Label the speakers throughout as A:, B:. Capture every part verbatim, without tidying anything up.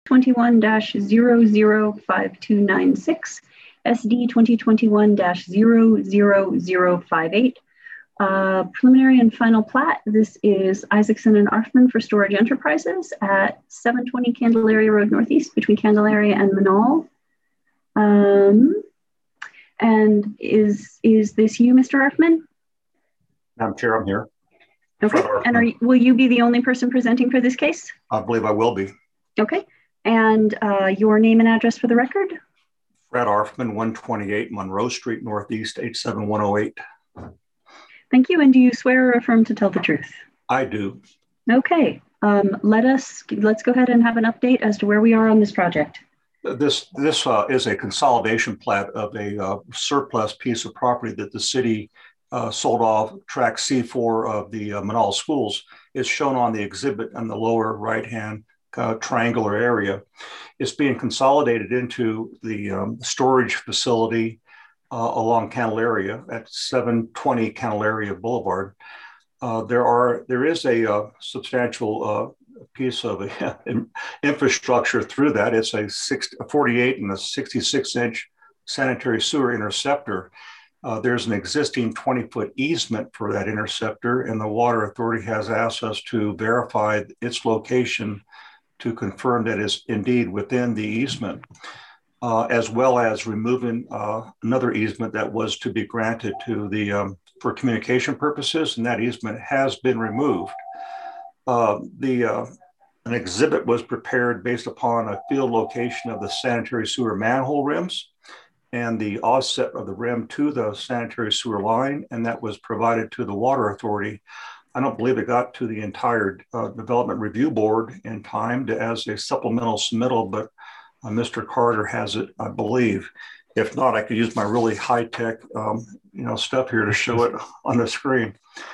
A: twenty-one dash zero zero five two nine six, S D twenty twenty-one dash zero zero zero five eight. Uh, preliminary and final plat. This is Isaacson and Arfman for Storage Enterprises at seven twenty Candelaria Road Northeast between Candelaria and Manal. Um, and is is this you, Mister Arfman?
B: Madam Chair, I'm here.
A: Okay. And are, will you be the only person presenting for this case?
B: I believe I will be.
A: Okay. And uh, your name and address for the record?
B: Fred Arfman, one twenty-eight Monroe Street Northeast, eight seven one oh eight.
A: Thank you. And do you swear or affirm to tell the truth?
B: I do.
A: Okay. Um, let us, let's go ahead and have an update as to where we are on this project.
B: This, this uh, is a consolidation plat of a uh, surplus piece of property that the city uh, sold off track C four of the uh, Manal schools. It's shown on the exhibit on the lower right-hand uh, triangular area. It's being consolidated into the um, storage facility Uh, along Candelaria at seven twenty Candelaria Boulevard. Uh, there are there is a uh, substantial uh, piece of uh, infrastructure through that. It's a, six, a forty-eight and a sixty-six inch sanitary sewer interceptor. Uh, there's an existing twenty foot easement for that interceptor, and the Water Authority has asked us to verify its location to confirm that it's indeed within the easement. Uh, as well as removing uh, another easement that was to be granted to the um, for communication purposes, and that easement has been removed. Uh, the uh, an exhibit was prepared based upon a field location of the sanitary sewer manhole rims and the offset of the rim to the sanitary sewer line, and that was provided to the Water Authority. I don't believe it got to the entire uh, Development Review Board in time to, as a supplemental submittal, but Uh, Mister Carter has it, I believe. If not, I could use my really high-tech, um, you know, stuff here to show it on the screen.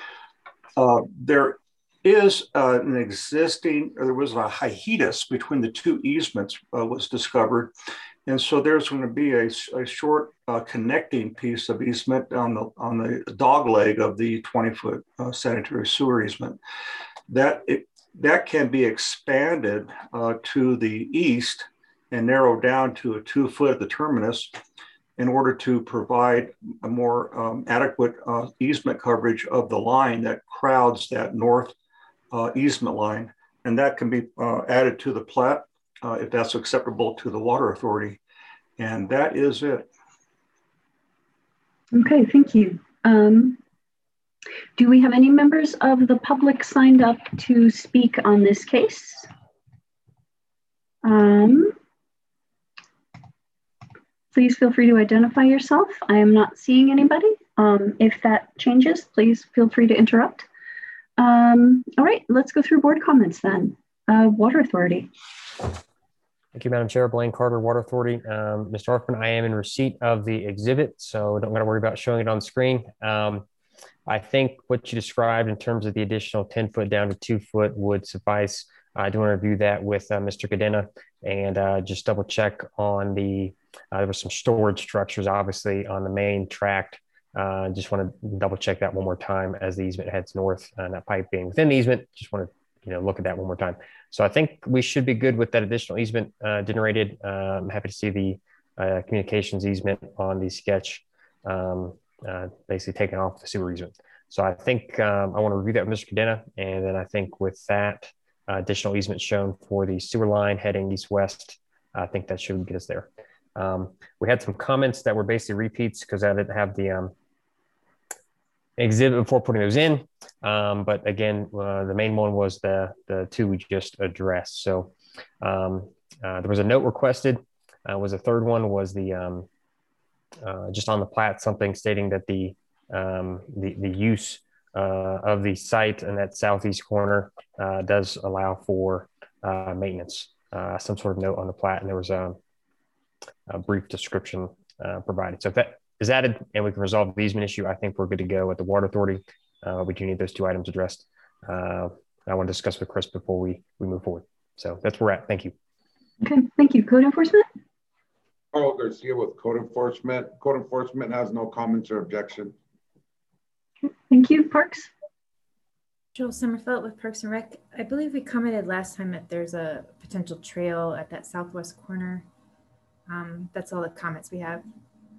B: Uh, there is uh, an existing, or there was a hiatus between the two easements uh, was discovered. And so there's going to be a, a short uh, connecting piece of easement on the, on the dog leg of the twenty foot uh, sanitary sewer easement. That, it, that can be expanded uh, to the east and narrowed down to a two foot at the terminus in order to provide a more um, adequate uh, easement coverage of the line that crowds that north uh, easement line. And that can be uh, added to the plat uh, if that's acceptable to the Water Authority. And that is it.
A: Okay, thank you. Um, do we have any members of the public signed up to speak on this case? Um, Please feel free to identify yourself. I am not seeing anybody. Um, if that changes, please feel free to interrupt. Um, all right, let's go through board comments then. Uh, Water Authority.
C: Thank you, Madam Chair. Blaine Carter, Water Authority. Um, Mister Arfman, I am in receipt of the exhibit, so don't got to worry about showing it on screen. Um, I think what you described in terms of the additional ten foot down to two foot would suffice. I do want to review that with uh, Mister Cadena and uh, just double check on the Uh, there were some storage structures, obviously, on the main tract. Uh, just want to double check that one more time as the easement heads north, and that pipe being within the easement. Just want to, you know, look at that one more time. So I think we should be good with that additional easement uh, generated. Uh, I'm happy to see the uh, communications easement on the sketch, um, uh, basically taking off the sewer easement. So I think um, I want to review that with Mister Cadena, and then I think with that uh, additional easement shown for the sewer line heading east-west, I think that should get us there. Um, we had some comments that were basically repeats because I didn't have the um, exhibit before putting those in. Um, but again, uh, the main one was the, the two we just addressed. So um, uh, there was a note requested. Uh, was the third one was the um, uh, just on the plat, something stating that the um, the, the use uh, of the site in that southeast corner uh, does allow for uh, maintenance. Uh, some sort of note on the plat, and there was a A brief description uh, provided. So if that is added and we can resolve the easement issue, I think we're good to go at the Water Authority. Uh, we do need those two items addressed. Uh, I want to discuss with Chris before we, we move forward. So that's where we're at. Thank you.
A: Okay, thank you. Code Enforcement?
D: Carl Garcia with Code Enforcement. Code Enforcement has no comments or objection.
A: Okay, thank you. Parks?
E: Joel Sommerfeld with Parks and Rec. I believe we commented last time that there's a potential trail at that southwest corner. Um, that's all the comments we have.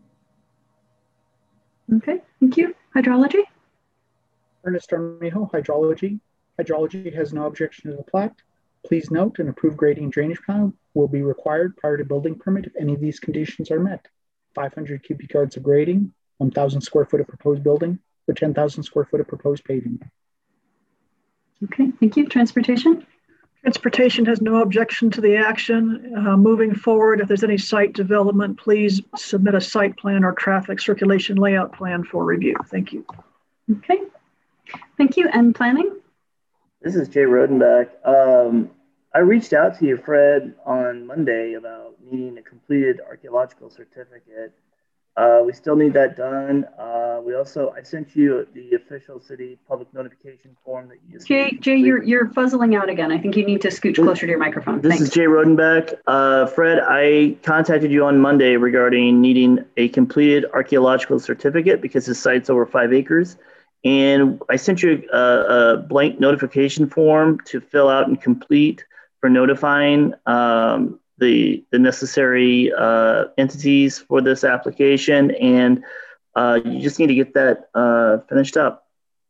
A: Okay, thank you. Hydrology?
F: Ernest Armijo, Hydrology. Hydrology has no objection to the plat. Please note an approved grading and drainage plan will be required prior to building permit if any of these conditions are met. five hundred cubic yards of grading, one thousand square foot of proposed building, with ten thousand square foot of proposed paving.
A: Okay, thank you. Transportation?
G: Transportation has no objection to the action. Uh, moving forward, if there's any site development, please submit a site plan or traffic circulation layout plan for review. Thank you.
A: Okay, thank you. And planning?
H: This is Jay Rodenbach. Um, I reached out to you, Fred, on Monday about needing a completed archaeological certificate. Uh, we still need that done. Uh, we also, I sent you the official city public notification form that you just
A: Jay, Jay, you're, you're fuzzling out again. I think you need to scooch closer to your microphone.
H: This
A: Thanks.
H: is Jay Rodenbach. Uh, Fred, I contacted you on Monday regarding needing a completed archaeological certificate because the site's over five acres. And I sent you a, a blank notification form to fill out and complete for notifying um, the, the necessary uh, entities for this application. And uh, you just need to get that uh, finished up.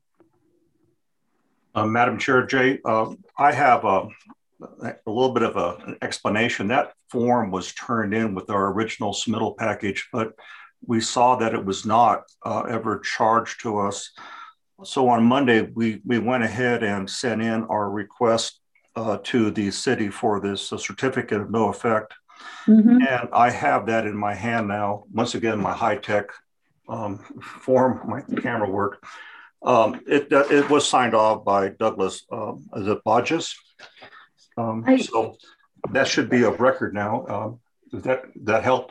B: Uh, Madam Chair, Jay, uh, I have a, a little bit of a, an explanation. That form was turned in with our original submittal package, but we saw that it was not uh, ever charged to us. So on Monday, we, we went ahead and sent in our request uh, to the city for this uh, certificate of no effect. Mm-hmm. And I have that in my hand now. Once again, my high-tech um, form, my camera work. Um, it, uh, it was signed off by Douglas, um, is it Bodges? Um, I, so that should be a record now. Um, does that, that help?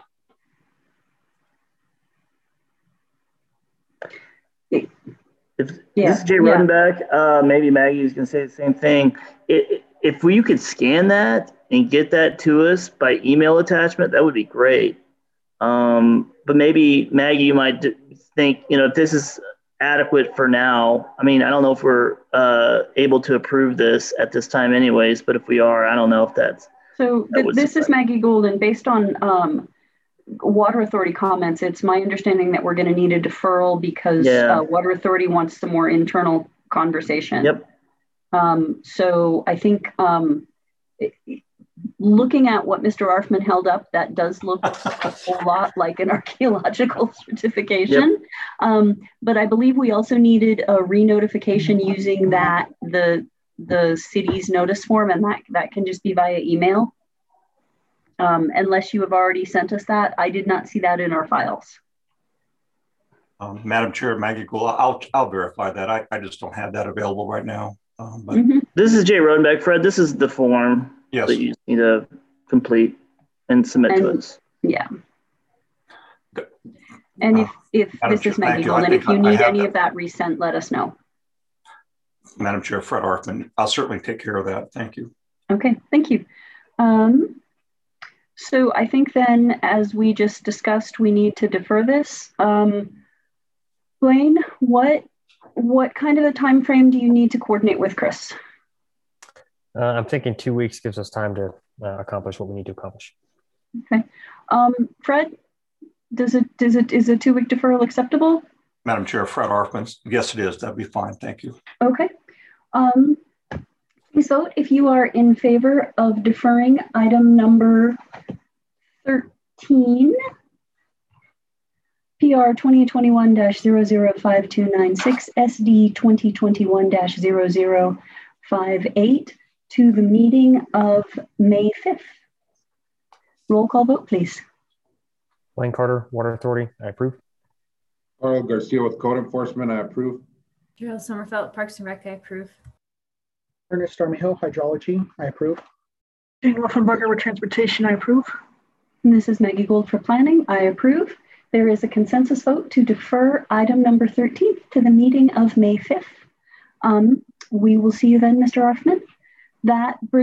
H: If, yeah, this is Jay Rodenbach. Yeah. Uh, maybe Maggie is going to say the same thing. It, if you could scan that and get that to us by email attachment, that would be great. Um, but maybe Maggie, you might think, you know, if this is adequate for now. I mean, I don't know if we're uh, able to approve this at this time anyways, but if we are, I don't know if that's.
A: So th- this is Maggie Golden. Based on um, Water Authority comments, it's my understanding that we're going to need a deferral because yeah. uh, Water Authority wants some more internal conversation.
H: Yep.
A: Um, so I think um, it, looking at what Mister Arfman held up, that does look a whole lot like an archaeological certification. Yep. Um, but I believe we also needed a re-notification using that, the the city's notice form, and that, that can just be via email. Um, unless you have already sent us that. I did not see that in our files.
B: Um, Madam Chair, Maggie Gould, I'll, I'll verify that. I, I just don't have that available right now. Um, but
H: mm-hmm. This is Jay Rodenbach. Fred, this is the form
B: yes.
H: that you need to complete and submit
A: and,
H: to us.
A: Yeah. And if, if
B: Madam
A: this
B: Chair,
A: is Maggie Gould, and if you need any that. of that resent, let us know.
B: Madam Chair, Fred Arfman, I'll certainly take care of that. Thank you.
A: Okay, thank you. Um, so I think then, as we just discussed, we need to defer this. Um, Blaine, what what kind of a time frame do you need to coordinate with Chris?
C: Uh, I'm thinking two weeks gives us time to uh, accomplish what we need to accomplish.
A: Okay, um, Fred, does it does it is a two week deferral acceptable?
B: Madam Chair, Fred Arfman, yes, it is. That'd be fine. Thank you.
A: Okay. Um, please vote if you are in favor of deferring item number thirteen, P R twenty twenty-one dash zero zero five two nine six, S D twenty twenty-one dash zero zero five eight to the meeting of May fifth. Roll call vote, please.
C: Blaine Carter, Water Authority, I approve.
D: Carl Garcia with Code Enforcement, I approve.
E: Gerald Sommerfeld, Parks and Rec, I approve.
F: Ernest Armijo, Hydrology, I approve.
G: Jane Wolfenbarger with Transportation, I approve.
A: And this is Maggie Gould for Planning, I approve. There is a consensus vote to defer item number thirteen to the meeting of May fifth. Um, we will see you then, Mister Arfman. That brings